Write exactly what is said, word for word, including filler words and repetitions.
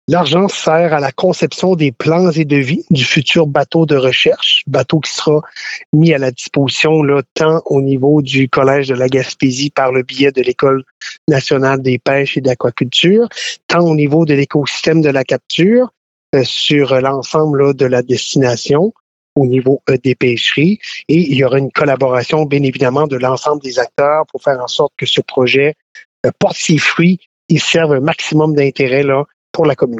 L'argent sert à la conception des plans et devis du futur bateau de recherche, bateau qui sera mis à la disposition là, tant au niveau du Collège de la Gaspésie par le biais de l'École nationale des pêches et d'aquaculture, tant au niveau de l'écosystème de la capture euh, sur l'ensemble là, de la destination au niveau euh, des pêcheries. Et il y aura une collaboration, bien évidemment, de l'ensemble des acteurs pour faire en sorte que ce projet euh, porte ses fruits et serve un maximum d'intérêt là, pour la communauté.